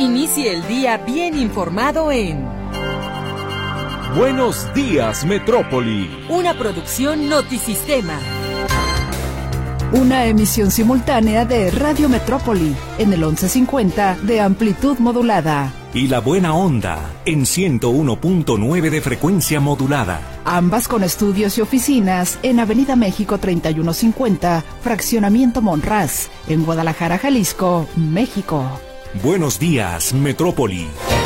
Inicie el día bien informado en Buenos Días, Metrópoli. Una producción Notisistema. Una emisión simultánea de Radio Metrópoli en el 1150 de amplitud modulada. Y La Buena Onda en 101.9 de frecuencia modulada. Ambas con estudios y oficinas en Avenida México 3150, Fraccionamiento Monraz, en Guadalajara, Jalisco, México. Buenos días, Metrópoli.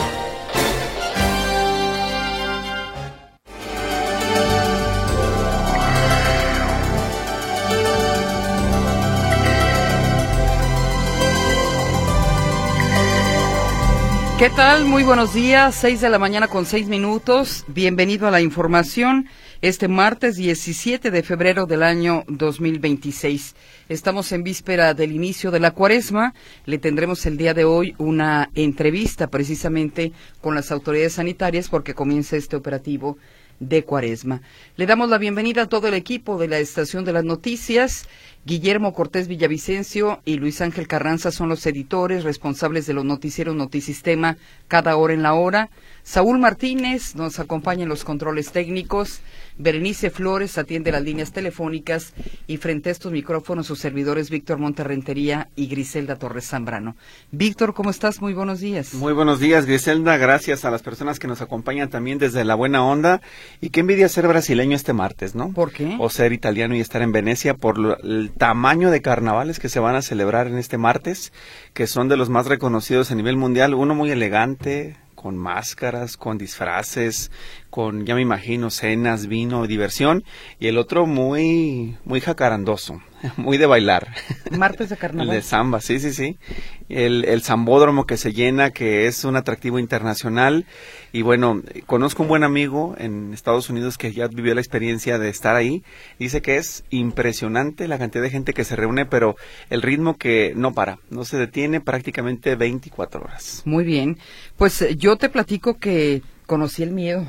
¿Qué tal? Muy buenos días, 6 de la mañana con 6 minutos. Bienvenido a la información este martes 17 de febrero del año 2026. Estamos en víspera del inicio de la Cuaresma. Le tendremos el día de hoy una entrevista precisamente con las autoridades sanitarias porque comienza este operativo de Cuaresma. Le damos la bienvenida a todo el equipo de la Estación de las Noticias. Guillermo Cortés Villavicencio y Luis Ángel Carranza son los editores responsables de los noticieros Notisistema cada hora en la hora. Saúl Martínez nos acompaña en los controles técnicos. Berenice Flores atiende las líneas telefónicas y frente a estos micrófonos sus servidores Víctor Monterrentería y Griselda Torres Zambrano. Víctor, ¿cómo estás? Muy buenos días. Muy buenos días, Griselda. Gracias a las personas que nos acompañan también desde La Buena Onda. Y qué envidia ser brasileño este martes, ¿no? ¿Por qué? O ser italiano y estar en Venecia por el tamaño de carnavales que se van a celebrar en este martes, que son de los más reconocidos a nivel mundial. Uno muy elegante, con máscaras, con disfraces, con, ya me imagino, cenas, vino, diversión, y el otro muy jacarandoso, muy de bailar. Martes de carnaval. El de samba, sí. El zambódromo que se llena, que es un atractivo internacional. Y bueno, conozco un buen amigo en Estados Unidos que ya vivió la experiencia de estar ahí. Dice que es impresionante la cantidad de gente que se reúne, pero el ritmo que no para, no se detiene prácticamente 24 horas. Muy bien. Pues yo te platico que conocí el miedo.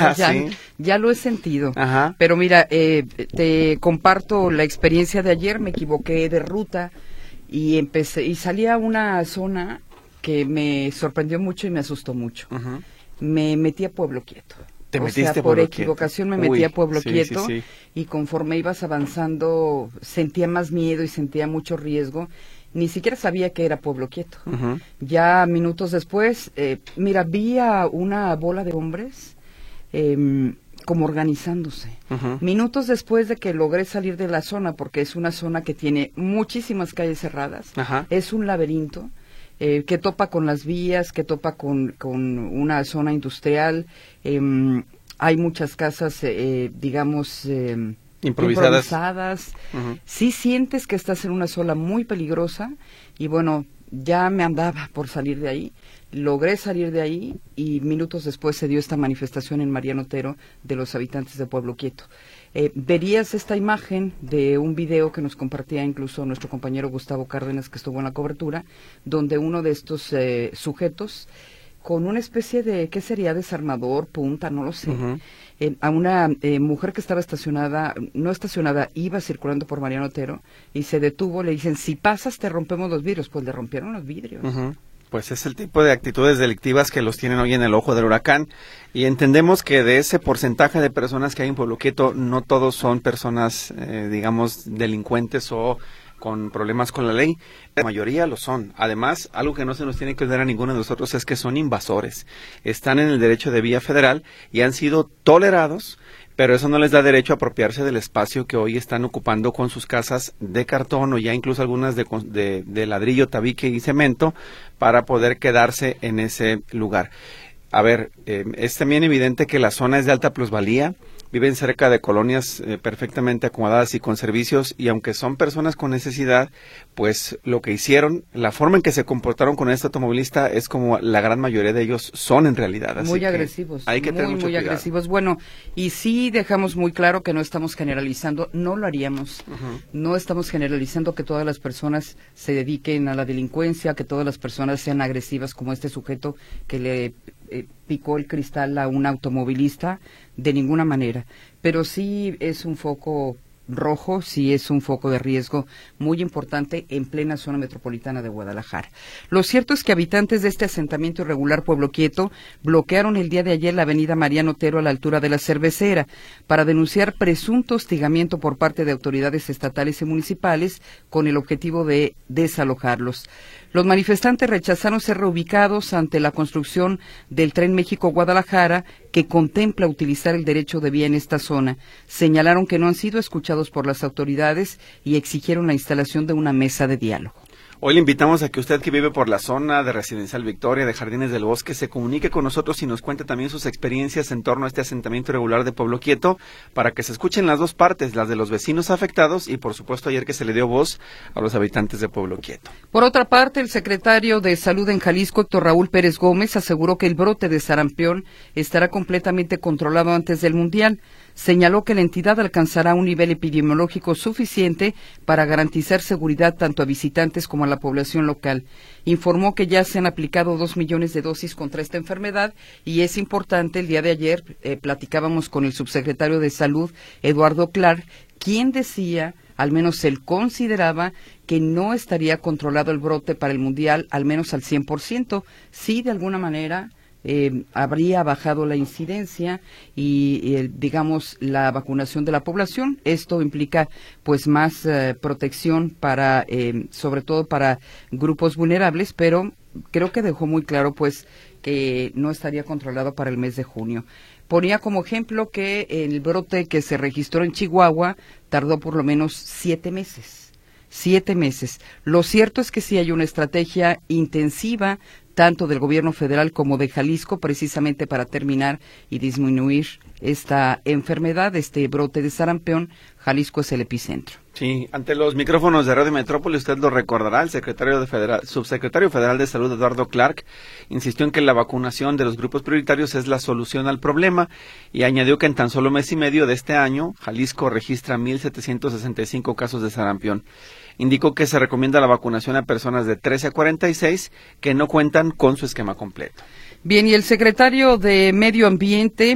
Ya lo he sentido. Ajá. Pero mira, te comparto la experiencia de ayer. Me equivoqué de ruta y salí a una zona que me sorprendió mucho y me asustó mucho. Uh-huh. Me metí a Pueblo Quieto. ¿Te metiste por Pueblo equivocación Quieto? me metí a Pueblo Quieto. Sí. Y conforme ibas avanzando sentía más miedo y sentía mucho riesgo. Ni siquiera sabía que era Pueblo Quieto. Uh-huh. Ya minutos después, vi a una bola de hombres como organizándose. Uh-huh. Minutos después de que logré salir de la zona, porque es una zona que tiene muchísimas calles cerradas, uh-huh. Es un laberinto que topa con las vías, que topa con una zona industrial. Hay muchas casas, improvisadas. Uh-huh. Sí sientes que estás en una zona muy peligrosa y bueno, ya me andaba por salir de ahí, logré salir de ahí y minutos después se dio esta manifestación en Mariano Otero de los habitantes de Pueblo Quieto. Verías esta imagen de un video que nos compartía incluso nuestro compañero Gustavo Cárdenas, que estuvo en la cobertura, donde uno de estos sujetos con una especie de, ¿qué sería? Desarmador, punta, no lo sé. Uh-huh. A una mujer que estaba no estacionada, iba circulando por Mariano Otero y se detuvo, le dicen, si pasas te rompemos los vidrios. Pues le rompieron los vidrios. Uh-huh. Pues es el tipo de actitudes delictivas que los tienen hoy en el ojo del huracán. Y entendemos que de ese porcentaje de personas que hay en Pueblo Quieto, no todos son personas, delincuentes o con problemas con la ley. La mayoría lo son. Además, algo que no se nos tiene que olvidar a ninguno de nosotros es que son invasores. Están en el derecho de vía federal y han sido tolerados, pero eso no les da derecho a apropiarse del espacio que hoy están ocupando con sus casas de cartón o ya incluso algunas de ladrillo, tabique y cemento para poder quedarse en ese lugar. A ver, es también evidente que la zona es de alta plusvalía. Viven cerca de colonias perfectamente acomodadas y con servicios, y aunque son personas con necesidad, pues lo que hicieron, la forma en que se comportaron con este automovilista es como la gran mayoría de ellos son en realidad. Así muy agresivos, hay que tener mucho muy cuidado. Agresivos. Bueno, y sí dejamos muy claro que no estamos generalizando, no lo haríamos. Uh-huh. No estamos generalizando que todas las personas se dediquen a la delincuencia, que todas las personas sean agresivas como este sujeto que le picó el cristal a un automovilista, de ninguna manera. Pero sí es un foco rojo, sí es un foco de riesgo muy importante en plena zona metropolitana de Guadalajara. Lo cierto es que habitantes de este asentamiento irregular Pueblo Quieto bloquearon el día de ayer la avenida Mariano Otero a la altura de la Cervecera para denunciar presunto hostigamiento por parte de autoridades estatales y municipales con el objetivo de desalojarlos. Los manifestantes rechazaron ser reubicados ante la construcción del Tren México-Guadalajara, que contempla utilizar el derecho de vía en esta zona. Señalaron que no han sido escuchados por las autoridades y exigieron la instalación de una mesa de diálogo. Hoy le invitamos a que usted que vive por la zona de Residencial Victoria, de Jardines del Bosque, se comunique con nosotros y nos cuente también sus experiencias en torno a este asentamiento irregular de Pueblo Quieto, para que se escuchen las dos partes, las de los vecinos afectados y, por supuesto, ayer que se le dio voz a los habitantes de Pueblo Quieto. Por otra parte, el secretario de Salud en Jalisco, Héctor Raúl Pérez Gómez, aseguró que el brote de sarampión estará completamente controlado antes del Mundial. Señaló que la entidad alcanzará un nivel epidemiológico suficiente para garantizar seguridad tanto a visitantes como a la población local. Informó que ya se han aplicado 2 millones de dosis contra esta enfermedad y es importante, el día de ayer platicábamos con el subsecretario de Salud, Eduardo Clark, quien decía, al menos él consideraba, que no estaría controlado el brote para el Mundial, al menos al 100%, sí de alguna manera habría bajado la incidencia y digamos la vacunación de la población. Esto implica pues más protección para sobre todo para grupos vulnerables, pero creo que dejó muy claro pues que no estaría controlado para el mes de junio. Ponía como ejemplo que el brote que se registró en Chihuahua tardó por lo menos 7 meses. 7 meses. Lo cierto es que sí hay una estrategia intensiva tanto del gobierno federal como de Jalisco, precisamente para terminar y disminuir esta enfermedad, este brote de sarampión. Jalisco es el epicentro. Sí, ante los micrófonos de Radio Metrópoli, usted lo recordará, el subsecretario federal de Salud, Eduardo Clark, insistió en que la vacunación de los grupos prioritarios es la solución al problema y añadió que en tan solo mes y medio de este año, Jalisco registra 1,765 casos de sarampión. Indicó que se recomienda la vacunación a personas de 13 a 46 que no cuentan con su esquema completo. Bien, y el secretario de Medio Ambiente,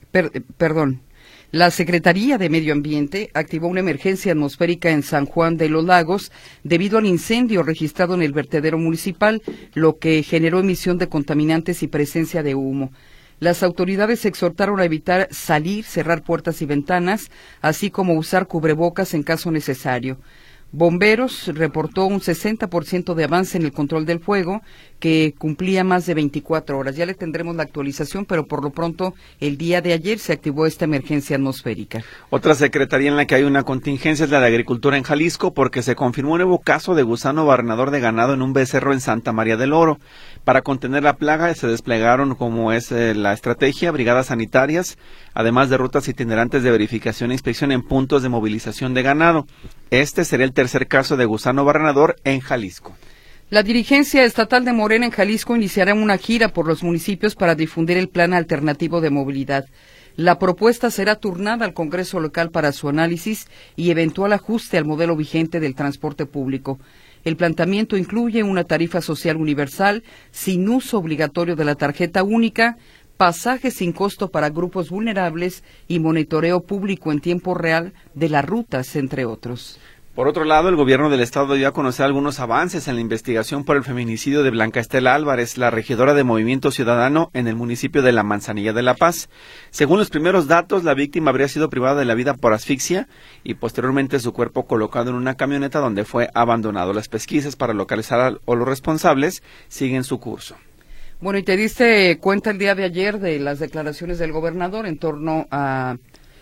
la Secretaría de Medio Ambiente activó una emergencia atmosférica en San Juan de los Lagos debido al incendio registrado en el vertedero municipal, lo que generó emisión de contaminantes y presencia de humo. Las autoridades exhortaron a evitar salir, cerrar puertas y ventanas, así como usar cubrebocas en caso necesario. Bomberos reportó un 60% de avance en el control del fuego, que cumplía más de 24 horas. Ya le tendremos la actualización, pero por lo pronto el día de ayer se activó esta emergencia atmosférica. Otra secretaría en la que hay una contingencia es la de Agricultura en Jalisco, porque se confirmó un nuevo caso de gusano barrenador de ganado en un becerro en Santa María del Oro. Para contener la plaga se desplegaron, como es la estrategia, brigadas sanitarias, además de rutas itinerantes de verificación e inspección en puntos de movilización de ganado. Este sería el tercer caso de gusano barrenador en Jalisco. La dirigencia estatal de Morena en Jalisco iniciará una gira por los municipios para difundir el plan alternativo de movilidad. La propuesta será turnada al Congreso local para su análisis y eventual ajuste al modelo vigente del transporte público. El planteamiento incluye una tarifa social universal sin uso obligatorio de la tarjeta única, pasajes sin costo para grupos vulnerables y monitoreo público en tiempo real de las rutas, entre otros. Por otro lado, el gobierno del estado dio a conocer algunos avances en la investigación por el feminicidio de Blanca Estela Álvarez, la regidora de Movimiento Ciudadano en el municipio de La Manzanilla de La Paz. Según los primeros datos, la víctima habría sido privada de la vida por asfixia y posteriormente su cuerpo colocado en una camioneta donde fue abandonado. Las pesquisas para localizar a los responsables siguen su curso. Bueno, y te diste cuenta el día de ayer de las declaraciones del gobernador en torno a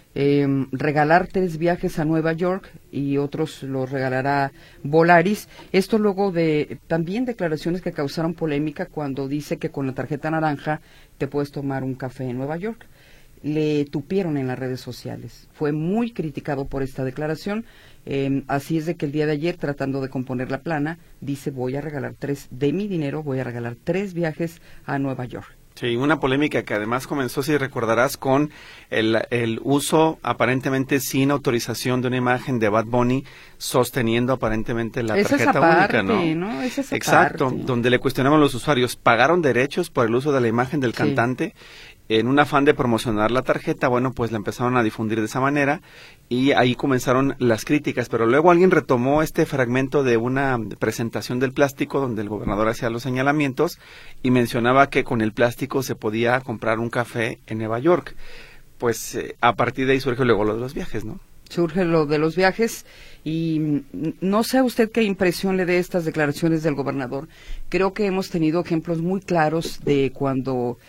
regalar 3 viajes a Nueva York y otros los regalará Volaris. Esto luego de también declaraciones que causaron polémica cuando dice que con la tarjeta naranja te puedes tomar un café en Nueva York. Le tupieron en las redes sociales. Fue muy criticado por esta declaración. Así es de que el día de ayer, tratando de componer la plana, dice voy a regalar 3 de mi dinero, voy a regalar 3 viajes a Nueva York. Sí, una polémica que además comenzó, si recordarás, con el uso aparentemente sin autorización de una imagen de Bad Bunny sosteniendo aparentemente la tarjeta única, ¿no? Es esa Exacto, parte. donde le cuestionaban a los usuarios, ¿pagaron derechos por el uso de la imagen del cantante? En un afán de promocionar la tarjeta, bueno, pues la empezaron a difundir de esa manera y ahí comenzaron las críticas, pero luego alguien retomó este fragmento de una presentación del plástico donde el gobernador hacía los señalamientos y mencionaba que con el plástico se podía comprar un café en Nueva York. Pues a partir de ahí surge luego lo de los viajes, ¿no? Surge lo de los viajes y no sé a usted qué impresión le dé estas declaraciones del gobernador. Creo que hemos tenido ejemplos muy claros de cuando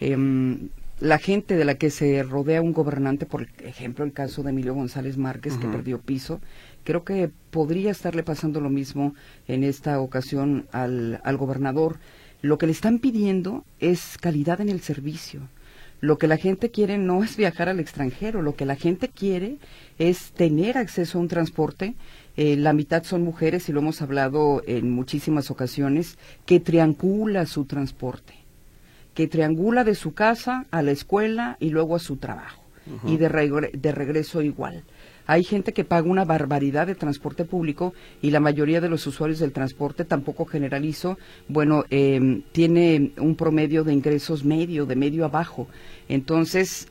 la gente de la que se rodea un gobernante, por ejemplo el caso de Emilio González Márquez, que perdió piso, creo que podría estarle pasando lo mismo en esta ocasión al gobernador. Lo que le están pidiendo es calidad en el servicio. Lo que la gente quiere no es viajar al extranjero, lo que la gente quiere es tener acceso a un transporte. La mitad son mujeres, y lo hemos hablado en muchísimas ocasiones, que triangula su transporte, que triangula de su casa a la escuela y luego a su trabajo, y de regreso igual. Hay gente que paga una barbaridad de transporte público y la mayoría de los usuarios del transporte, tampoco generalizo, bueno, tiene un promedio de ingresos medio, de medio abajo. Entonces,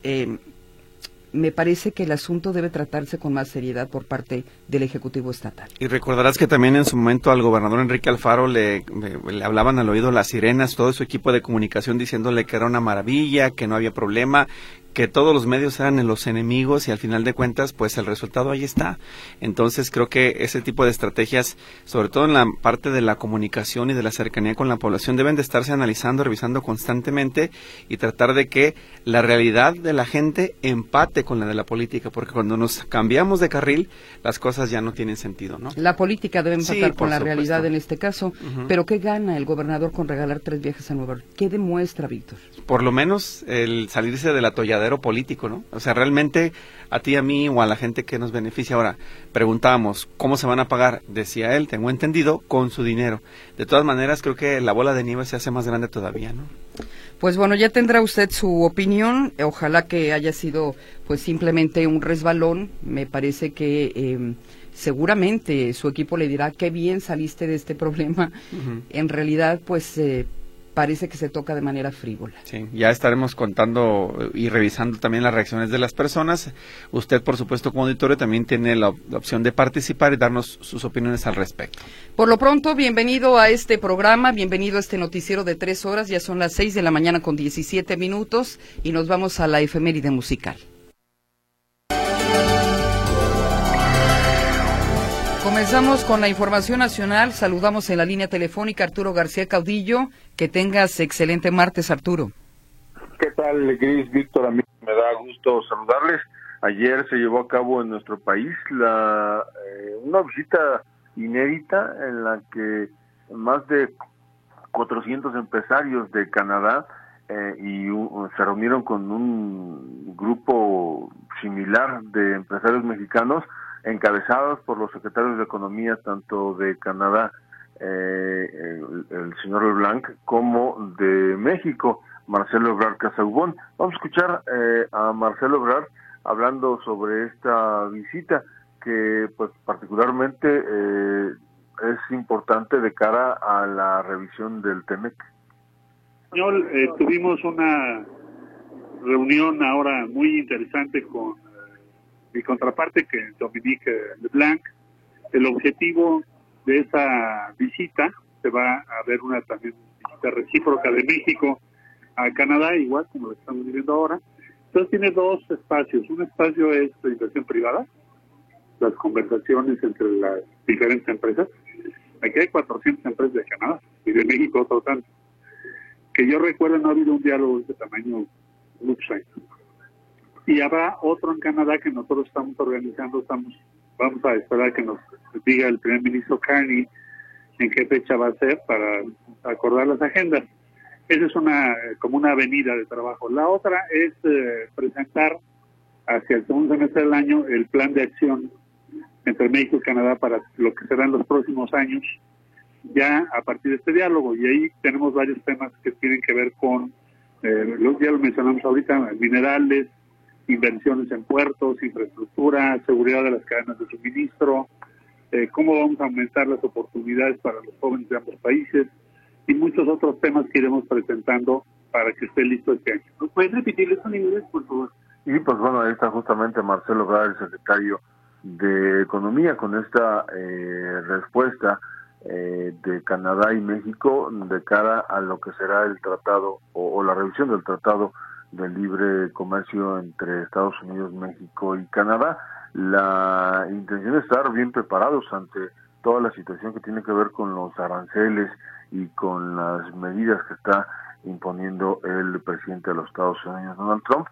me parece que el asunto debe tratarse con más seriedad por parte del Ejecutivo Estatal. Y recordarás que también en su momento al gobernador Enrique Alfaro le hablaban al oído las sirenas, todo su equipo de comunicación diciéndole que era una maravilla, que no había problema, que todos los medios eran los enemigos y al final de cuentas, pues el resultado ahí está. Entonces creo que ese tipo de estrategias, sobre todo en la parte de la comunicación y de la cercanía con la población, deben de estarse analizando, revisando constantemente y tratar de que la realidad de la gente empate con la de la política, porque cuando nos cambiamos de carril, las cosas ya no tienen sentido, ¿no? La política debe empatar con la supuesto. realidad en este caso, pero ¿qué gana el gobernador con regalar 3 viajes a Nueva York? ¿Qué demuestra, Víctor? Por lo menos el salirse del atolladero político, ¿no? O sea, realmente a ti, a mí o a la gente que nos beneficia. Ahora, preguntábamos, ¿cómo se van a pagar? Decía él, tengo entendido, con su dinero. De todas maneras, creo que la bola de nieve se hace más grande todavía, ¿no? Pues bueno, ya tendrá usted su opinión. Ojalá que haya sido pues simplemente un resbalón. Me parece que seguramente su equipo le dirá qué bien saliste de este problema. En realidad, pues parece que se toca de manera frívola. Sí, ya estaremos contando y revisando también las reacciones de las personas. Usted, por supuesto, como auditorio, también tiene la opción de participar y darnos sus opiniones al respecto. Por lo pronto, bienvenido a este programa, bienvenido a este noticiero de 3 horas. Ya son las 6 de la mañana con 17 minutos y nos vamos a la efeméride musical. Comenzamos con la información nacional. Saludamos en la línea telefónica a Arturo García Caudillo. Que tengas excelente martes, Arturo. ¿Qué tal, Gris, Víctor? A mí me da gusto saludarles. Ayer se llevó a cabo en nuestro país una visita inédita en la que más de 400 empresarios de Canadá se reunieron con un grupo similar de empresarios mexicanos encabezados por los secretarios de Economía tanto de Canadá, el señor LeBlanc, como de México, Marcelo Ebrard Casaubon. Vamos a escuchar a Marcelo Ebrard hablando sobre esta visita que pues particularmente es importante de cara a la revisión del TEMEC. Tuvimos una reunión ahora muy interesante con mi contraparte, que es Dominique LeBlanc. El objetivo de esa visita, se va a ver una también visita recíproca de México a Canadá, igual como lo estamos viviendo ahora. Entonces tiene 2 espacios. Un espacio es de inversión privada, las conversaciones entre las diferentes empresas. Aquí hay 400 empresas de Canadá y de México otro tanto. Que yo recuerdo, no ha habido un diálogo de este tamaño muchos años. Y habrá otro en Canadá que nosotros estamos organizando. Vamos a esperar que nos diga el primer ministro Carney en qué fecha va a ser para acordar las agendas. Esa es como una avenida de trabajo. La otra es presentar hacia el segundo semestre del año el plan de acción entre México y Canadá para lo que serán los próximos años, ya a partir de este diálogo. Y ahí tenemos varios temas que tienen que ver con, ya lo mencionamos ahorita, minerales, inversiones en puertos, infraestructura, seguridad de las cadenas de suministro, cómo vamos a aumentar las oportunidades para los jóvenes de ambos países y muchos otros temas que iremos presentando para que esté listo este año. ¿No puedes repetirle eso en inglés, por favor? Y pues bueno, ahí está justamente Marcelo Ebrard, el secretario de Economía, con esta respuesta de Canadá y México de cara a lo que será el tratado o la revisión del tratado de libre comercio entre Estados Unidos, México y Canadá. La intención es estar bien preparados ante toda la situación que tiene que ver con los aranceles y con las medidas que está imponiendo el presidente de los Estados Unidos, Donald Trump,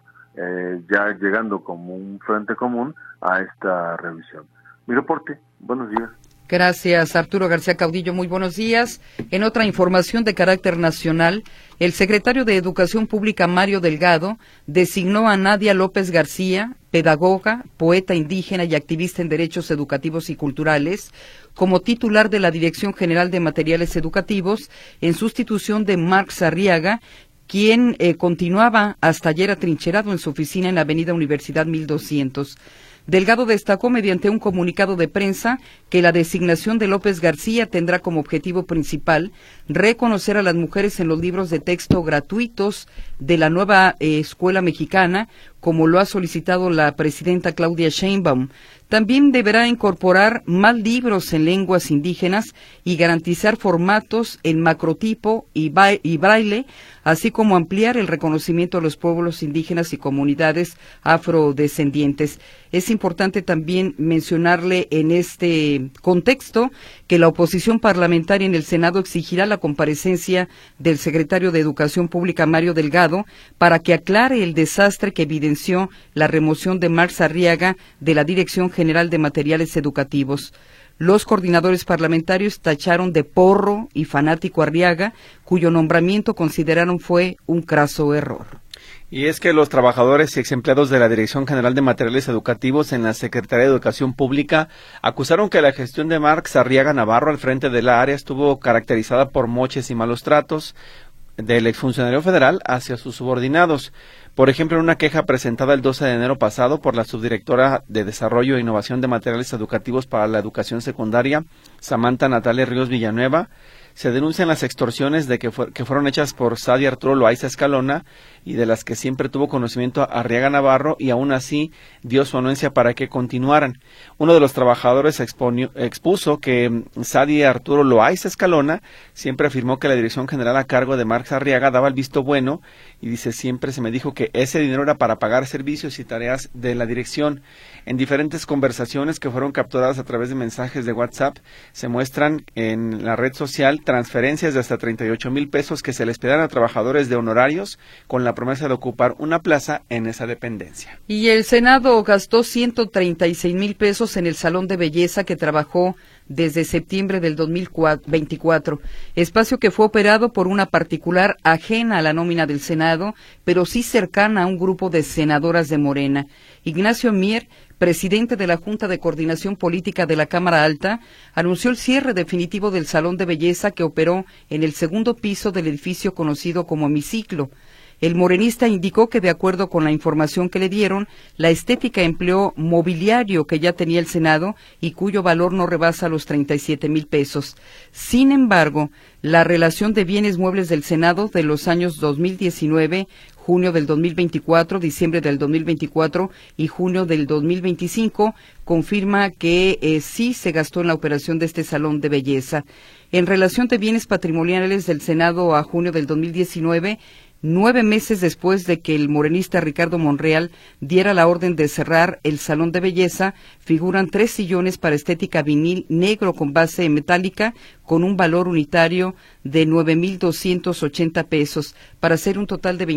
ya llegando como un frente común a esta revisión. Mi reporte, buenos días. Gracias, Arturo García Caudillo. Muy buenos días. En otra información de carácter nacional, el secretario de Educación Pública, Mario Delgado, designó a Nadia López García, pedagoga, poeta indígena y activista en derechos educativos y culturales, como titular de la Dirección General de Materiales Educativos, en sustitución de Marx Arriaga, quien continuaba hasta ayer atrincherado en su oficina en la Avenida Universidad 1200. Delgado destacó mediante un comunicado de prensa que la designación de López García tendrá como objetivo principal reconocer a las mujeres en los libros de texto gratuitos de la nueva escuela mexicana, como lo ha solicitado la presidenta Claudia Sheinbaum. También deberá incorporar más libros en lenguas indígenas y garantizar formatos en macrotipo y braille, así como ampliar el reconocimiento a los pueblos indígenas y comunidades afrodescendientes. Es importante también mencionarle en este contexto que la oposición parlamentaria en el Senado exigirá la comparecencia del secretario de Educación Pública, Mario Delgado, para que aclare el desastre que evidenció la remoción de Marx Arriaga de la Dirección General de Materiales Educativos. Los coordinadores parlamentarios tacharon de porro y fanático a Arriaga, cuyo nombramiento consideraron fue un craso error. Y es que los trabajadores y exempleados de la Dirección General de Materiales Educativos en la Secretaría de Educación Pública acusaron que la gestión de Marx Arriaga Navarro al frente de la área estuvo caracterizada por moches y malos tratos del exfuncionario federal hacia sus subordinados. Por ejemplo, en una queja presentada el 12 de enero pasado por la subdirectora de Desarrollo e Innovación de Materiales Educativos para la Educación Secundaria, Samantha Natalia Ríos Villanueva, se denuncian las extorsiones que fueron hechas por Sadia Arturo Loaiza Escalona y de las que siempre tuvo conocimiento Arriaga Navarro, y aún así dio su anuencia para que continuaran. Uno de los trabajadores expuso que Sadia Arturo Loaiza Escalona siempre afirmó que la dirección general a cargo de Marx Arriaga daba el visto bueno, y dice: siempre se me dijo que ese dinero era para pagar servicios y tareas de la dirección. En diferentes conversaciones que fueron capturadas a través de mensajes de WhatsApp, se muestran en la red social transferencias de hasta 38,000 pesos que se les pedían a trabajadores de honorarios con la promesa de ocupar una plaza en esa dependencia. Y el Senado gastó 136,000 pesos en el salón de belleza que trabajó desde septiembre del 2024, espacio que fue operado por una particular ajena a la nómina del Senado, pero sí cercana a un grupo de senadoras de Morena. Ignacio Mier, presidente de la Junta de Coordinación Política de la Cámara Alta, anunció el cierre definitivo del salón de belleza que operó en el segundo piso del edificio conocido como Hemiciclo. El morenista indicó que, de acuerdo con la información que le dieron, la estética empleó mobiliario que ya tenía el Senado y cuyo valor no rebasa los 37,000 pesos. Sin embargo, la relación de bienes muebles del Senado de los años 2019, junio del 2024, diciembre del 2024 y junio del 2025 confirma que sí se gastó en la operación de este salón de belleza. En relación de bienes patrimoniales del Senado a junio del 2019, 9 meses después de que el morenista Ricardo Monreal diera la orden de cerrar el salón de belleza, figuran 3 sillones para estética vinil negro con base metálica con un valor unitario de 9,280 pesos, para hacer un total de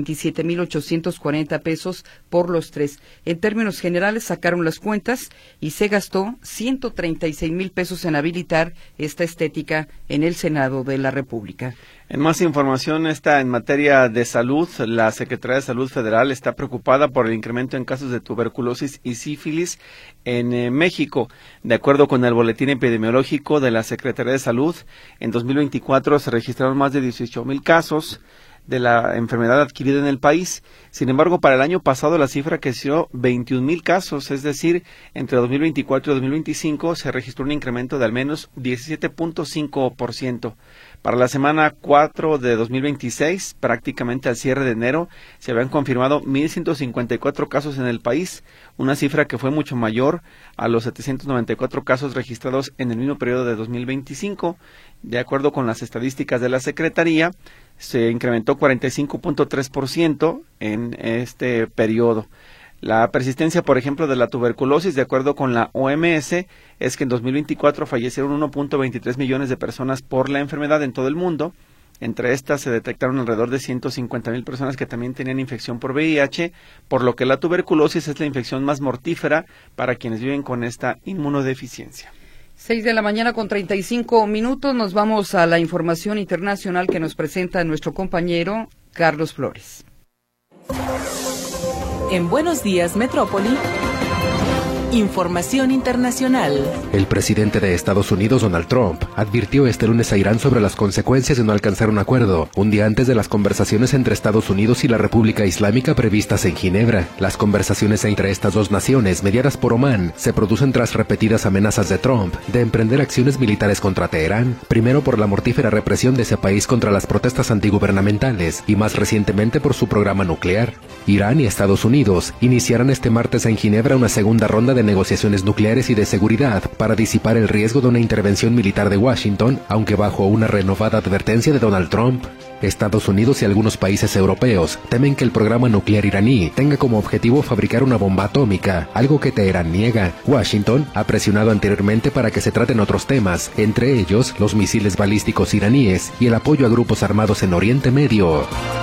27,840 pesos por los 3. En términos generales, sacaron las cuentas y se gastó 136,000 pesos en habilitar esta estética en el Senado de la República. En más información, en materia de salud, la Secretaría de Salud Federal está preocupada por el incremento en casos de tuberculosis y sífilis en México. De acuerdo con el boletín epidemiológico de la Secretaría de Salud, en 2024 se registraron más de 18,000 casos de la enfermedad adquirida en el país. Sin embargo, para el año pasado la cifra creció 21,000 casos, es decir, entre 2024 y 2025 se registró un incremento de al menos 17.5%. Para la semana 4 de 2026, prácticamente al cierre de enero, se habían confirmado 1.154 casos en el país, una cifra que fue mucho mayor a los 794 casos registrados en el mismo periodo de 2025. De acuerdo con las estadísticas de la Secretaría, se incrementó 45.3% en este periodo. La persistencia, por ejemplo, de la tuberculosis, de acuerdo con la OMS, es que en 2024 fallecieron 1.23 millones de personas por la enfermedad en todo el mundo. Entre estas se detectaron alrededor de 150,000 personas que también tenían infección por VIH, por lo que la tuberculosis es la infección más mortífera para quienes viven con esta inmunodeficiencia. 6:35 a.m, nos vamos a la información internacional que nos presenta nuestro compañero Carlos Flores. En Buenos Días, Metrópoli, información internacional. El presidente de Estados Unidos, Donald Trump, advirtió este lunes a Irán sobre las consecuencias de no alcanzar un acuerdo, un día antes de las conversaciones entre Estados Unidos y la República Islámica previstas en Ginebra. Las conversaciones entre estas dos naciones, mediadas por Omán, se producen tras repetidas amenazas de Trump de emprender acciones militares contra Teherán, primero por la mortífera represión de ese país contra las protestas antigubernamentales y más recientemente por su programa nuclear. Irán y Estados Unidos iniciarán este martes en Ginebra una segunda ronda de negociaciones nucleares y de seguridad para disipar el riesgo de una intervención militar de Washington, aunque bajo una renovada advertencia de Donald Trump. Estados Unidos y algunos países europeos temen que el programa nuclear iraní tenga como objetivo fabricar una bomba atómica, algo que Teherán niega. Washington ha presionado anteriormente para que se traten otros temas, entre ellos los misiles balísticos iraníes y el apoyo a grupos armados en Oriente Medio.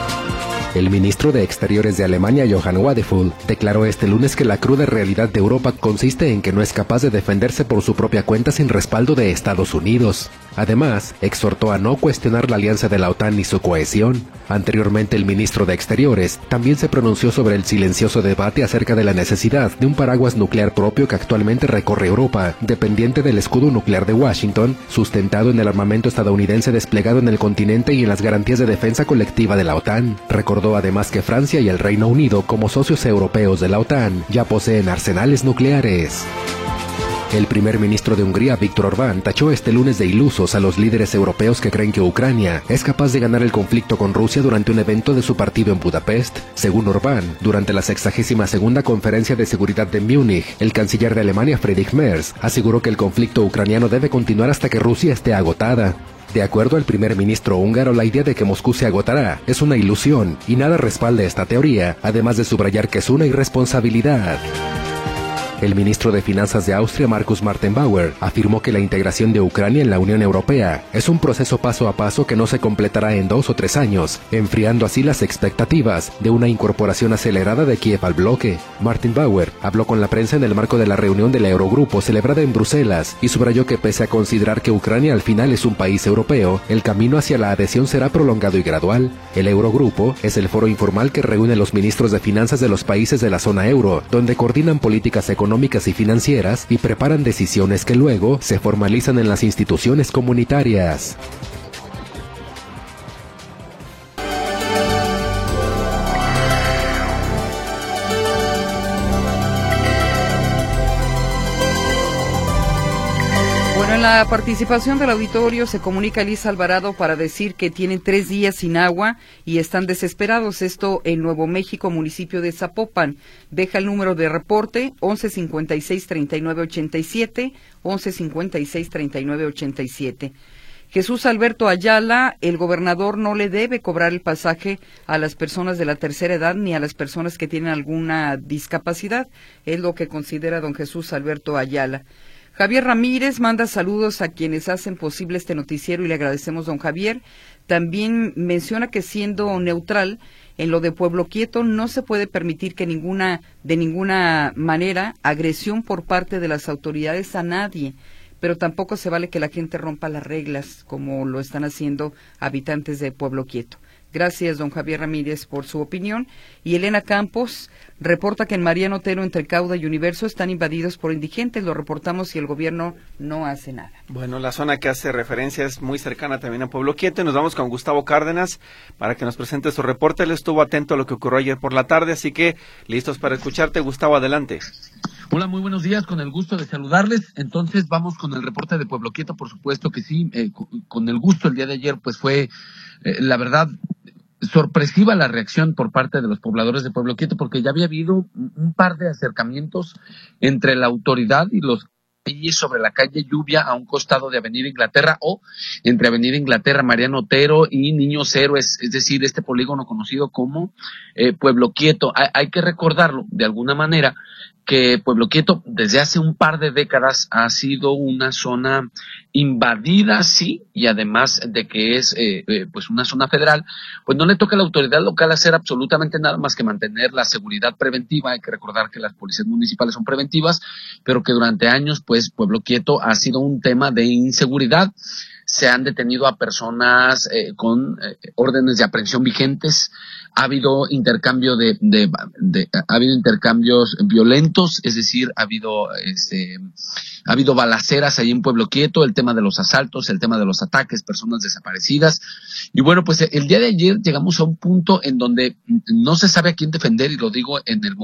El ministro de Exteriores de Alemania, Johann Wadephul, declaró este lunes que la cruda realidad de Europa consiste en que no es capaz de defenderse por su propia cuenta sin respaldo de Estados Unidos. Además, exhortó a no cuestionar la alianza de la OTAN ni su cohesión. Anteriormente, el ministro de Exteriores también se pronunció sobre el silencioso debate acerca de la necesidad de un paraguas nuclear propio que actualmente recorre Europa, dependiente del escudo nuclear de Washington, sustentado en el armamento estadounidense desplegado en el continente y en las garantías de defensa colectiva de la OTAN. Recordó además que Francia y el Reino Unido, como socios europeos de la OTAN, ya poseen arsenales nucleares. El primer ministro de Hungría, Viktor Orbán, tachó este lunes de ilusos a los líderes europeos que creen que Ucrania es capaz de ganar el conflicto con Rusia durante un evento de su partido en Budapest. Según Orbán, durante la 62ª Conferencia de Seguridad de Múnich, el canciller de Alemania, Friedrich Merz, aseguró que el conflicto ucraniano debe continuar hasta que Rusia esté agotada. De acuerdo al primer ministro húngaro, la idea de que Moscú se agotará es una ilusión y nada respalda esta teoría, además de subrayar que es una irresponsabilidad. El ministro de Finanzas de Austria, Markus Martenbauer, afirmó que la integración de Ucrania en la Unión Europea es un proceso paso a paso que no se completará en 2 o 3 años, enfriando así las expectativas de una incorporación acelerada de Kiev al bloque. Martenbauer habló con la prensa en el marco de la reunión del Eurogrupo celebrada en Bruselas y subrayó que pese a considerar que Ucrania al final es un país europeo, el camino hacia la adhesión será prolongado y gradual. El Eurogrupo es el foro informal que reúne los ministros de finanzas de los países de la zona euro, donde coordinan políticas económicas y financieras y preparan decisiones que luego se formalizan en las instituciones comunitarias. Bueno, en la participación del auditorio se comunica Elisa Alvarado para decir que tienen 3 días sin agua y están desesperados. Esto en Nuevo México, municipio de Zapopan. Deja el número de reporte 1156-3987, 1156-3987. Jesús Alberto Ayala, el gobernador no le debe cobrar el pasaje a las personas de la tercera edad ni a las personas que tienen alguna discapacidad. Es lo que considera don Jesús Alberto Ayala. Javier Ramírez manda saludos a quienes hacen posible este noticiero y le agradecemos, don Javier. También menciona que siendo neutral en lo de Pueblo Quieto no se puede permitir que de ninguna manera agresión por parte de las autoridades a nadie, pero tampoco se vale que la gente rompa las reglas como lo están haciendo habitantes de Pueblo Quieto. Gracias, don Javier Ramírez, por su opinión. Y Elena Campos reporta que en Mariano Otero, entre Cauda y Universo, están invadidos por indigentes. Lo reportamos y el gobierno no hace nada. Bueno, la zona que hace referencia es muy cercana también a Pueblo Quieto. Y nos vamos con Gustavo Cárdenas para que nos presente su reporte. Él estuvo atento a lo que ocurrió ayer por la tarde, así que listos para escucharte. Gustavo, adelante. Hola, muy buenos días, con el gusto de saludarles. Entonces vamos con el reporte de Pueblo Quieto, por supuesto que sí, con el gusto. El día de ayer pues fue, la verdad, sorpresiva la reacción por parte de los pobladores de Pueblo Quieto, porque ya había habido un par de acercamientos entre la autoridad y los sobre la calle Lluvia a un costado de Avenida Inglaterra, o entre Avenida Inglaterra, Mariano Otero y Niños Héroes, es decir, este polígono conocido como Pueblo Quieto. Hay que recordarlo de alguna manera, que Pueblo Quieto desde hace un par de décadas ha sido una zona invadida, sí, y además de que es pues una zona federal, pues no le toca a la autoridad local hacer absolutamente nada más que mantener la seguridad preventiva. Hay que recordar que las policías municipales son preventivas, pero que durante años pues Pueblo Quieto ha sido un tema de inseguridad. Se han detenido a personas con órdenes de aprehensión vigentes. Ha habido intercambio ha habido intercambios violentos, es decir, ha habido balaceras ahí en Pueblo Quieto, el tema de los asaltos, el tema de los ataques, personas desaparecidas. Y bueno, pues el día de ayer llegamos a un punto en donde no se sabe a quién defender, y lo digo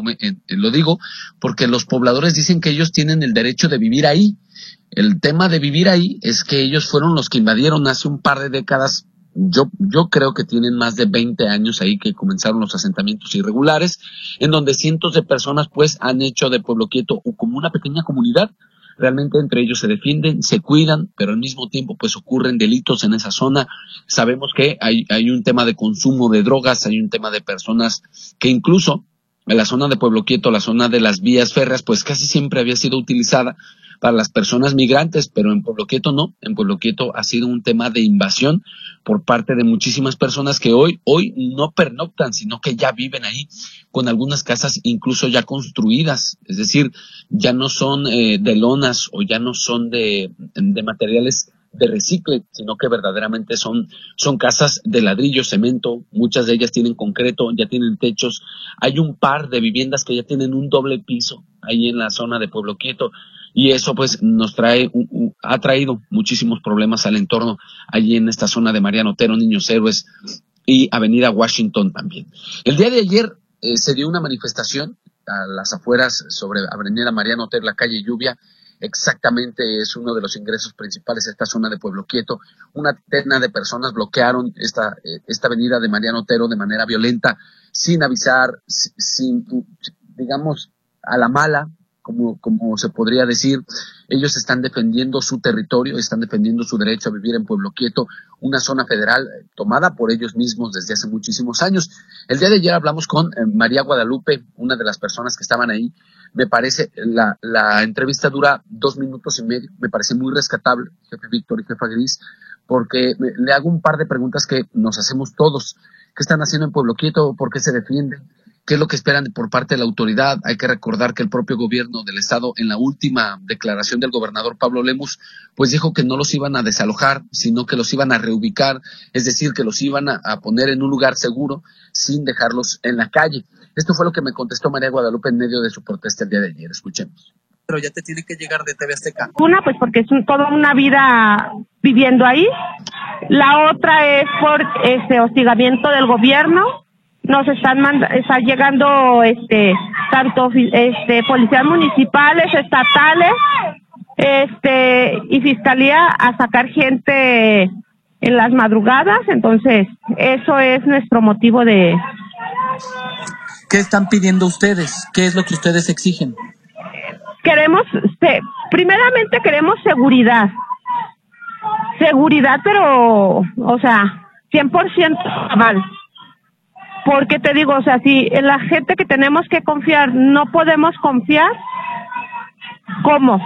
lo digo porque los pobladores dicen que ellos tienen el derecho de vivir ahí. El tema de vivir ahí es que ellos fueron los que invadieron hace un par de décadas. Yo creo que tienen más de 20 años ahí que comenzaron los asentamientos irregulares, en donde cientos de personas pues han hecho de Pueblo Quieto como una pequeña comunidad. Realmente entre ellos se defienden, se cuidan, pero al mismo tiempo pues ocurren delitos en esa zona. Sabemos que hay un tema de consumo de drogas, hay un tema de personas que incluso en la zona de Pueblo Quieto, la zona de las vías férreas, pues casi siempre había sido utilizada para las personas migrantes, pero en Pueblo Quieto no. En Pueblo Quieto ha sido un tema de invasión por parte de muchísimas personas que hoy no pernoctan, sino que ya viven ahí, con algunas casas incluso ya construidas, es decir, ya no son de lonas o ya no son de materiales de recicle, sino que verdaderamente son casas de ladrillo, cemento. Muchas de ellas tienen concreto, ya tienen techos. Hay un par de viviendas que ya tienen un doble piso ahí en la zona de Pueblo Quieto. Y eso pues ha traído muchísimos problemas al entorno allí en esta zona de Mariano Otero, Niños Héroes y Avenida Washington también. El día de ayer se dio una manifestación a las afueras sobre Avenida Mariano Otero, la calle Lluvia. Exactamente es uno de los ingresos principales a esta zona de Pueblo Quieto. Una decena de personas bloquearon esta avenida de Mariano Otero de manera violenta, sin avisar, sin digamos, a la mala, como se podría decir. Ellos están defendiendo su territorio, están defendiendo su derecho a vivir en Pueblo Quieto, una zona federal tomada por ellos mismos desde hace muchísimos años. El día de ayer hablamos con María Guadalupe, una de las personas que estaban ahí. Me parece, la entrevista dura 2 minutos y medio, me parece muy rescatable, jefe Víctor y jefa Gris, porque le hago un par de preguntas que nos hacemos todos. ¿Qué están haciendo en Pueblo Quieto? ¿Por qué se defienden? ¿Qué es lo que esperan por parte de la autoridad? Hay que recordar que el propio gobierno del estado, en la última declaración del gobernador Pablo Lemus, pues dijo que no los iban a desalojar, sino que los iban a reubicar, es decir, que los iban a poner en un lugar seguro sin dejarlos en la calle. Esto fue lo que me contestó María Guadalupe en medio de su protesta el día de ayer. Escuchemos. Pero ya te tiene que llegar de TV Azteca. Una, pues porque es toda una vida viviendo ahí. La otra es por hostigamiento del gobierno. Nos está llegando tanto policías municipales, estatales, y fiscalía a sacar gente en las madrugadas. Entonces, eso es nuestro motivo de... ¿Qué están pidiendo ustedes? ¿Qué es lo que ustedes exigen? Primeramente queremos seguridad. Seguridad, pero, 100% cabal. Porque te digo, si en la gente que tenemos que confiar no podemos confiar, ¿cómo?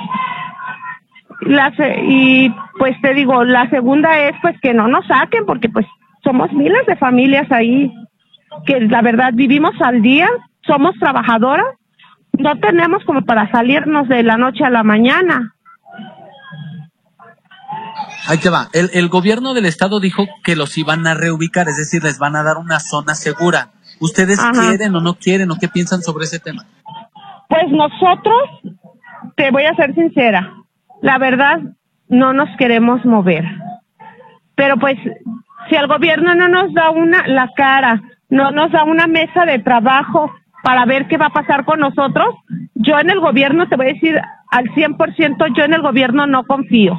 Y pues te digo, la segunda es pues que no nos saquen, porque pues somos miles de familias ahí, que la verdad vivimos al día, somos trabajadoras, no tenemos como para salirnos de la noche a la mañana. Ahí te va. El gobierno del estado dijo que los iban a reubicar, es decir, les van a dar una zona segura. ¿Ustedes quieren o no quieren o qué piensan sobre ese tema? Pues nosotros, te voy a ser sincera, la verdad no nos queremos mover. Pero pues, si el gobierno no nos da la cara, no nos da una mesa de trabajo para ver qué va a pasar con nosotros, yo en el gobierno, te voy a decir al 100%, yo en el gobierno no confío.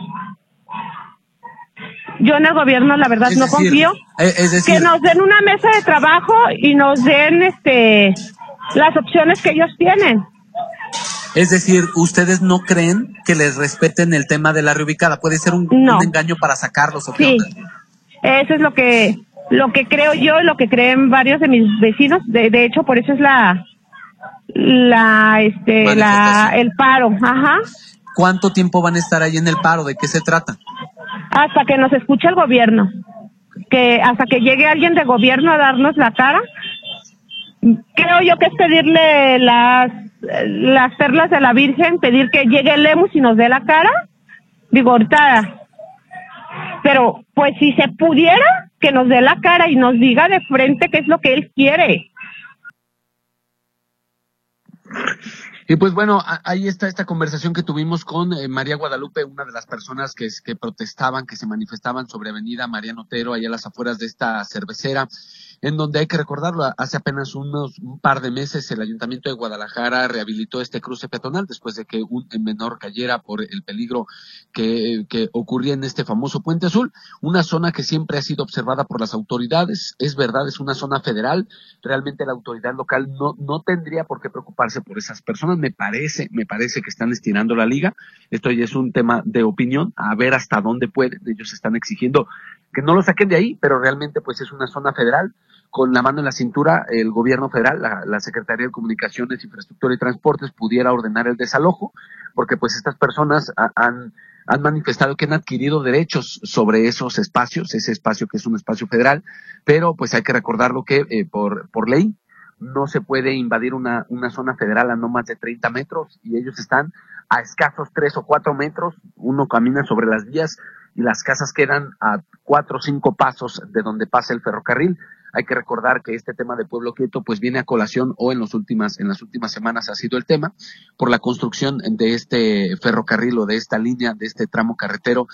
Yo en el gobierno, la verdad, no confío. Es decir, que nos den una mesa de trabajo y nos den las opciones que ellos tienen. Es decir, ¿ustedes no creen que les respeten el tema de la reubicada? ¿Puede ser un engaño para sacarlos o qué onda? Eso es lo que creo yo y lo que creen varios de mis vecinos. De hecho, por eso es el paro. Ajá. ¿Cuánto tiempo van a estar ahí en el paro? ¿De qué se trata? Hasta que nos escuche el gobierno. Hasta que llegue alguien de gobierno a darnos la cara. Creo yo que es pedirle las perlas de la Virgen, pedir que llegue el Lemus y nos dé la cara. Digo, ahorita, pero pues si se pudiera, que nos dé la cara y nos diga de frente qué es lo que él quiere. Y pues bueno, ahí está esta conversación que tuvimos con María Guadalupe, una de las personas que protestaban, que se manifestaban sobre Avenida Mariano Otero, allá a las afueras de esta cervecera, en donde hay que recordarlo, hace apenas un par de meses el Ayuntamiento de Guadalajara rehabilitó este cruce peatonal después de que un menor cayera por el peligro que ocurría en este famoso Puente Azul, una zona que siempre ha sido observada por las autoridades, es verdad, es una zona federal, realmente la autoridad local no tendría por qué preocuparse por esas personas, me parece que están estirando la liga, esto ya es un tema de opinión, a ver hasta dónde pueden, ellos están exigiendo que no lo saquen de ahí, pero realmente pues es una zona federal, con la mano en la cintura, el gobierno federal, la Secretaría de Comunicaciones, Infraestructura y Transportes pudiera ordenar el desalojo, porque pues estas personas han manifestado que han adquirido derechos sobre esos espacios, ese espacio que es un espacio federal, pero pues hay que recordarlo que por ley no se puede invadir una zona federal a no más de 30 metros y ellos están a escasos 3 o 4 metros, uno camina sobre las vías y las casas quedan a 4 o 5 pasos de donde pasa el ferrocarril. Hay que recordar que este tema de Pueblo Quieto pues viene a colación o en las últimas semanas ha sido el tema por la construcción de este ferrocarril o de esta línea, de este tramo carretero,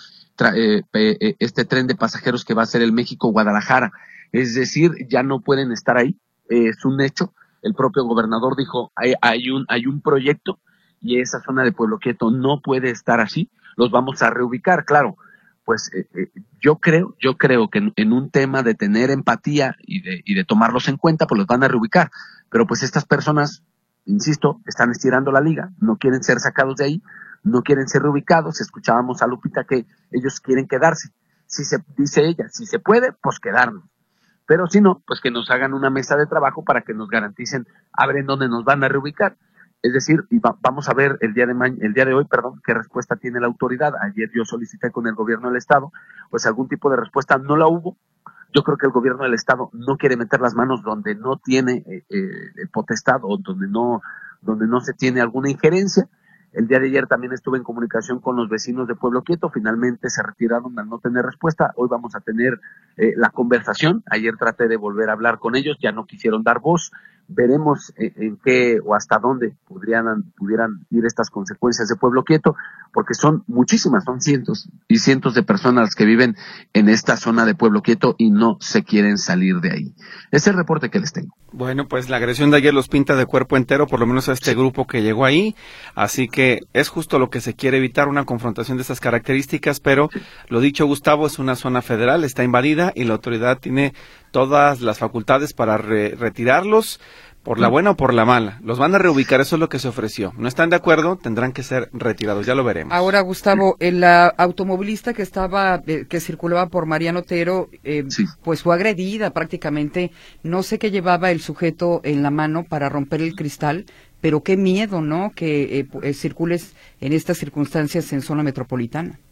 este tren de pasajeros que va a ser el México-Guadalajara. Es decir, ya no pueden estar ahí, es un hecho. El propio gobernador dijo, hay un proyecto y esa zona de Pueblo Quieto no puede estar así, los vamos a reubicar, claro. Pues yo creo que en un tema de tener empatía y de tomarlos en cuenta, pues los van a reubicar. Pero pues estas personas, insisto, están estirando la liga, no quieren ser sacados de ahí, no quieren ser reubicados. Escuchábamos a Lupita que ellos quieren quedarse. Dice ella, si se puede, pues quedarnos. Pero si no, pues que nos hagan una mesa de trabajo para que nos garanticen a ver en dónde nos van a reubicar. Es decir, vamos a ver el día de hoy, qué respuesta tiene la autoridad. Ayer yo solicité con el gobierno del estado, pues algún tipo de respuesta no la hubo. Yo creo que el gobierno del estado no quiere meter las manos donde no tiene potestad o donde no se tiene alguna injerencia. El día de ayer también estuve en comunicación con los vecinos de Pueblo Quieto, finalmente se retiraron al no tener respuesta. Hoy vamos a tener la conversación. Ayer traté de volver a hablar con ellos, ya no quisieron dar voz. Veremos en qué o hasta dónde pudieran ir estas consecuencias de Pueblo Quieto, porque son muchísimas, son cientos y cientos de personas que viven en esta zona de Pueblo Quieto y no se quieren salir de ahí. Es el reporte que les tengo. Bueno, pues la agresión de ayer los pinta de cuerpo entero, por lo menos a este grupo que llegó ahí, así que es justo lo que se quiere evitar, una confrontación de esas características, pero lo dicho, Gustavo, es una zona federal, está invadida y la autoridad tiene todas las facultades para retirarlos, por la buena o por la mala. Los van a reubicar, eso es lo que se ofreció. No están de acuerdo, tendrán que ser retirados, ya lo veremos. Ahora, Gustavo, el automovilista que circulaba por Mariano Otero, pues fue agredida prácticamente. No sé qué llevaba el sujeto en la mano para romper el cristal, pero qué miedo, ¿no? Que circules en estas circunstancias en zona metropolitana.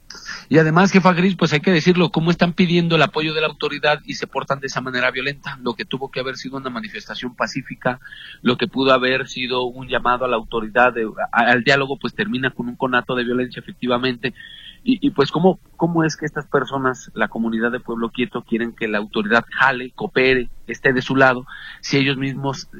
Y además, jefa Gris, pues hay que decirlo, cómo están pidiendo el apoyo de la autoridad y se portan de esa manera violenta, lo que tuvo que haber sido una manifestación pacífica, lo que pudo haber sido un llamado a la autoridad, al diálogo, pues termina con un conato de violencia, efectivamente. Y pues cómo es que estas personas, la comunidad de Pueblo Quieto, quieren que la autoridad jale, coopere, esté de su lado, si ellos mismos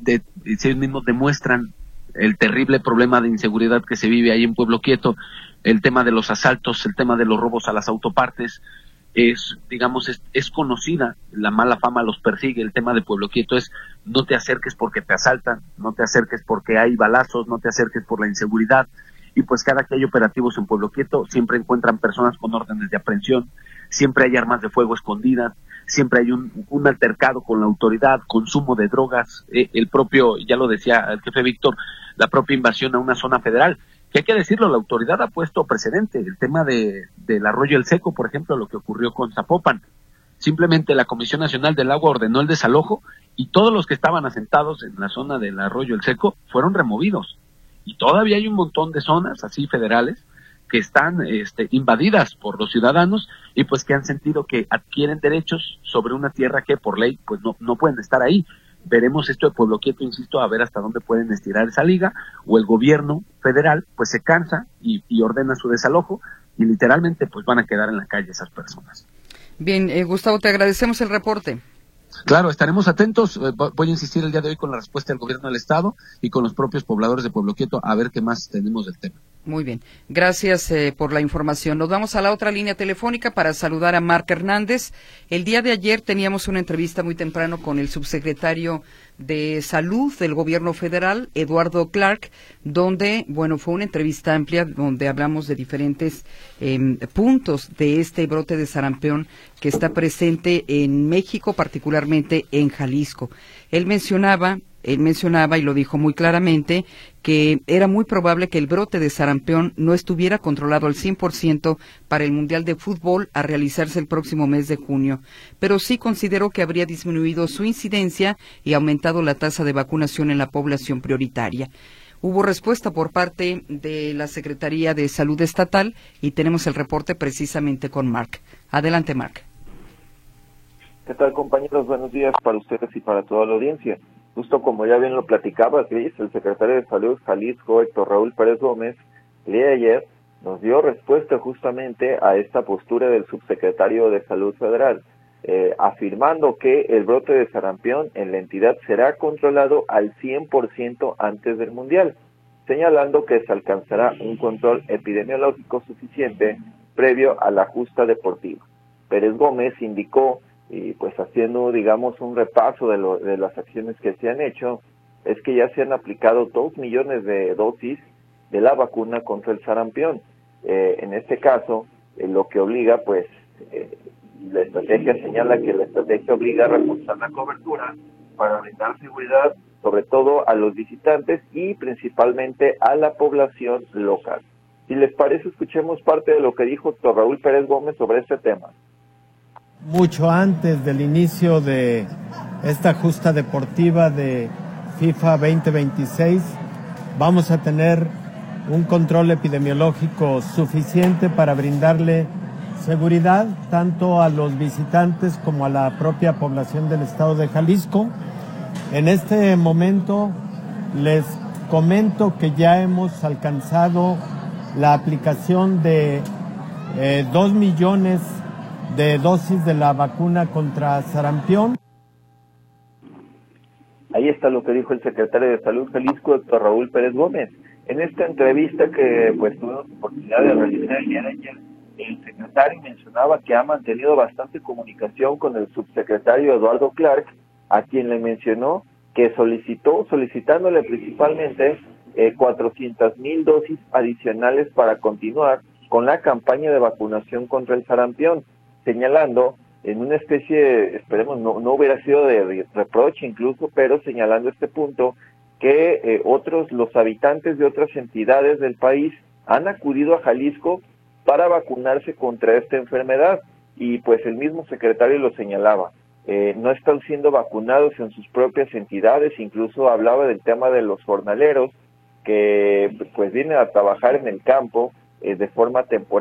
demuestran el terrible problema de inseguridad que se vive ahí en Pueblo Quieto, el tema de los asaltos, el tema de los robos a las autopartes, es conocida, la mala fama los persigue. El tema de Pueblo Quieto es: no te acerques porque te asaltan, no te acerques porque hay balazos, no te acerques por la inseguridad. Y pues cada que hay operativos en Pueblo Quieto siempre encuentran personas con órdenes de aprehensión, siempre hay armas de fuego escondidas, siempre hay un altercado con la autoridad, consumo de drogas, el propio, ya lo decía el jefe Víctor, la propia invasión a una zona federal, que hay que decirlo, la autoridad ha puesto precedente, el tema del Arroyo El Seco, por ejemplo, lo que ocurrió con Zapopan. Simplemente la Comisión Nacional del Agua ordenó el desalojo y todos los que estaban asentados en la zona del Arroyo El Seco fueron removidos. Y todavía hay un montón de zonas así federales que están invadidas por los ciudadanos y pues que han sentido que adquieren derechos sobre una tierra que por ley pues no pueden estar ahí. Veremos esto de Pueblo Quieto, insisto, a ver hasta dónde pueden estirar esa liga, o el gobierno federal pues se cansa y ordena su desalojo y literalmente pues van a quedar en la calle esas personas. Bien, Gustavo, te agradecemos el reporte. Claro, estaremos atentos. Voy a insistir el día de hoy con la respuesta del gobierno del estado y con los propios pobladores de Pueblo Quieto a ver qué más tenemos del tema. Muy bien, gracias por la información. Nos vamos a la otra línea telefónica para saludar a Marc Hernández. El día de ayer teníamos una entrevista muy temprano con el subsecretario de Salud del Gobierno Federal, Eduardo Clark, donde, fue una entrevista amplia donde hablamos de diferentes puntos de este brote de sarampión que está presente en México, particularmente en Jalisco. Él mencionaba, y lo dijo muy claramente, que era muy probable que el brote de sarampión no estuviera controlado al 100% para el Mundial de Fútbol a realizarse el próximo mes de junio, pero sí consideró que habría disminuido su incidencia y aumentado la tasa de vacunación en la población prioritaria. Hubo respuesta por parte de la Secretaría de Salud Estatal y tenemos el reporte precisamente con Marc. Adelante, Marc. ¿Qué tal, compañeros? Buenos días para ustedes y para toda la audiencia. Justo como ya bien lo platicaba, Cris, el secretario de Salud Jalisco, Héctor Raúl Pérez Gómez, el día de ayer nos dio respuesta justamente a esta postura del subsecretario de Salud Federal, afirmando que el brote de sarampión en la entidad será controlado al 100% antes del Mundial, señalando que se alcanzará un control epidemiológico suficiente previo a la justa deportiva. Pérez Gómez indicó, y pues haciendo un repaso de las acciones que se han hecho, es que ya se han aplicado 2 millones de dosis de la vacuna contra el sarampión. En este caso, lo que obliga, la estrategia señala que la estrategia obliga a reforzar la cobertura para brindar seguridad, sobre todo a los visitantes y principalmente a la población local. Si les parece, escuchemos parte de lo que dijo Héctor Raúl Pérez Gómez sobre este tema. Mucho antes del inicio de esta justa deportiva de FIFA 2026, vamos a tener un control epidemiológico suficiente para brindarle seguridad tanto a los visitantes como a la propia población del estado de Jalisco. En este momento les comento que ya hemos alcanzado la aplicación de 2 millones de dosis de la vacuna contra sarampión. Ahí está lo que dijo el secretario de Salud Jalisco, Héctor Raúl Pérez Gómez. En esta entrevista que tuvimos oportunidad de realizar ayer, el secretario mencionaba que ha mantenido bastante comunicación con el subsecretario Eduardo Clark, a quien le mencionó que solicitándole principalmente 400,000 dosis adicionales para continuar con la campaña de vacunación contra el sarampión, señalando en una especie, esperemos no hubiera sido de reproche incluso, pero señalando este punto, que los habitantes de otras entidades del país han acudido a Jalisco para vacunarse contra esta enfermedad, y pues el mismo secretario lo señalaba, no están siendo vacunados en sus propias entidades, incluso hablaba del tema de los jornaleros, que pues vienen a trabajar en el campo de forma temporal,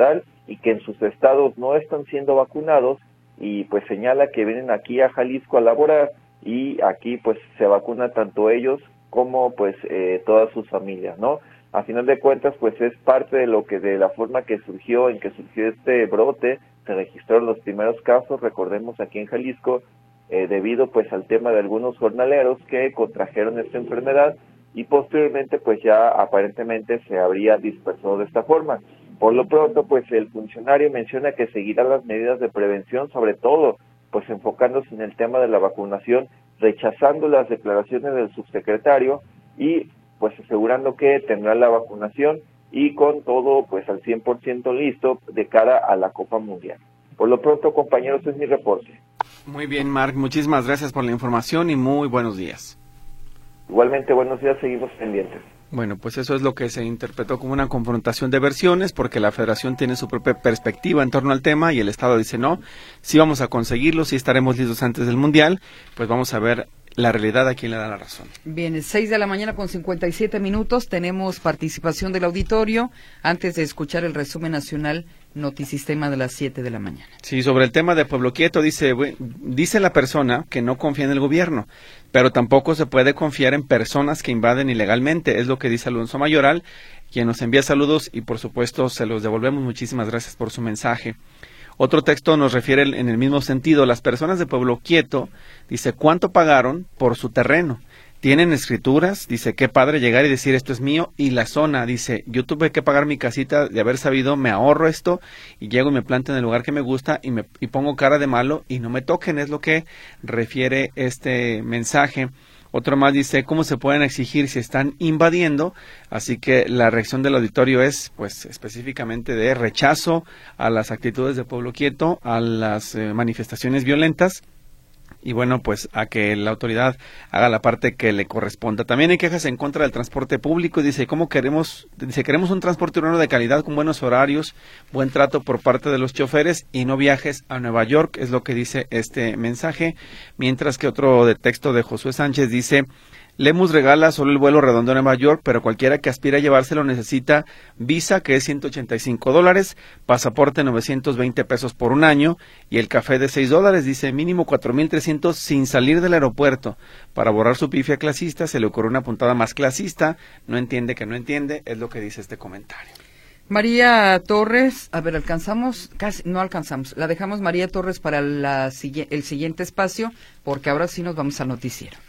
y que en sus estados no están siendo vacunados, y pues señala que vienen aquí a Jalisco a laborar y aquí pues se vacuna tanto ellos como pues todas sus familias, ¿no? A final de cuentas pues es parte de la forma en que surgió este brote. Se registraron los primeros casos, recordemos, aquí en Jalisco, debido pues al tema de algunos jornaleros que contrajeron esta enfermedad, y posteriormente pues ya aparentemente se habría dispersado de esta forma. Por lo pronto pues el funcionario menciona que seguirá las medidas de prevención, sobre todo pues enfocándose en el tema de la vacunación, rechazando las declaraciones del subsecretario y pues asegurando que tendrá la vacunación y con todo pues al 100% listo de cara a la Copa Mundial. Por lo pronto, compañeros, es mi reporte. Muy bien, Marc, muchísimas gracias por la información y muy buenos días. Igualmente, buenos días, seguimos pendientes. Bueno, pues eso es lo que se interpretó como una confrontación de versiones, porque la Federación tiene su propia perspectiva en torno al tema y el Estado dice no, sí vamos a conseguirlo, sí estaremos listos antes del Mundial, pues vamos a ver la realidad a quién le da la razón. Bien, 6 de la mañana con 57 minutos, tenemos participación del auditorio antes de escuchar el resumen nacional Notisistema de las 7 de la mañana. Sí, sobre el tema de Pueblo Quieto, dice la persona que no confía en el gobierno, pero tampoco se puede confiar en personas que invaden ilegalmente, es lo que dice Alonso Mayoral, quien nos envía saludos y por supuesto se los devolvemos. Muchísimas gracias por su mensaje. Otro texto nos refiere en el mismo sentido. Las personas de Pueblo Quieto, dice, ¿cuánto pagaron por su terreno? ¿Tienen escrituras? Dice, qué padre llegar y decir esto es mío. Y la zona, dice, yo tuve que pagar mi casita, de haber sabido, me ahorro esto y llego y me planto en el lugar que me gusta y pongo cara de malo y no me toquen. Es lo que refiere este mensaje. Otro más dice, ¿cómo se pueden exigir si están invadiendo? Así que la reacción del auditorio es, pues, específicamente de rechazo a las actitudes de Pueblo Quieto, a las manifestaciones violentas, y bueno, pues a que la autoridad haga la parte que le corresponda. También hay quejas en contra del transporte público. Dice, queremos un transporte urbano de calidad con buenos horarios, buen trato por parte de los choferes y no viajes a Nueva York, es lo que dice este mensaje. Mientras que otro de texto de Josué Sánchez dice, Lemus regala solo el vuelo redondo a Nueva York, pero cualquiera que aspire a llevárselo necesita visa, que es $185, pasaporte $920 por un año, y el café de $6, dice mínimo 4,300 sin salir del aeropuerto. Para borrar su pifia clasista, se le ocurrió una puntada más clasista, no entiende que no entiende, es lo que dice este comentario. María Torres, a ver, alcanzamos, casi no alcanzamos, la dejamos María Torres para el siguiente espacio, porque ahora sí nos vamos al noticiero.